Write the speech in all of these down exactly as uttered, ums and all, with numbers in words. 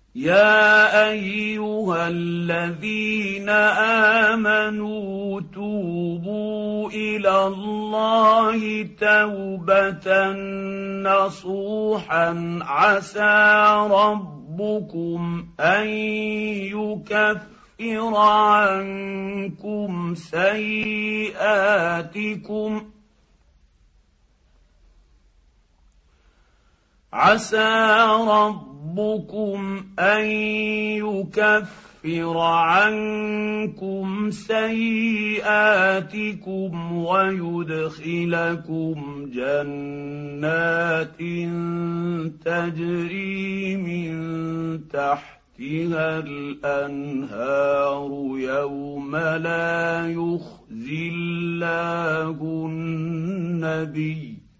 يا ايها الذين امنوا توبوا الى الله توبه نصوحا عسى ربكم ان يكفر عنكم سيئاتكم عسى ربكم أن يكفر عنكم سيئاتكم ويدخلكم جنات تجري من تحتها الأنهار يوم لا يخزي الله النبي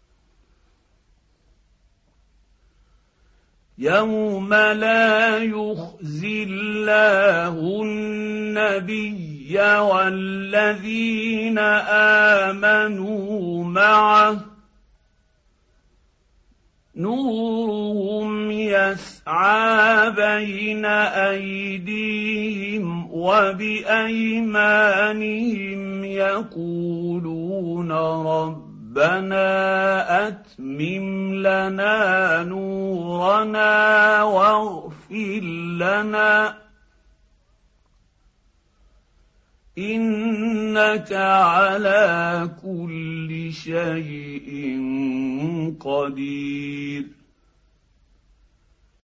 يوم لا يخزي الله النبي والذين آمنوا معه نورهم يسعى بين أيديهم وبأيمانهم يقولون رب ربنا أتمم لنا نورنا واغفر لنا إنك على كل شيء قدير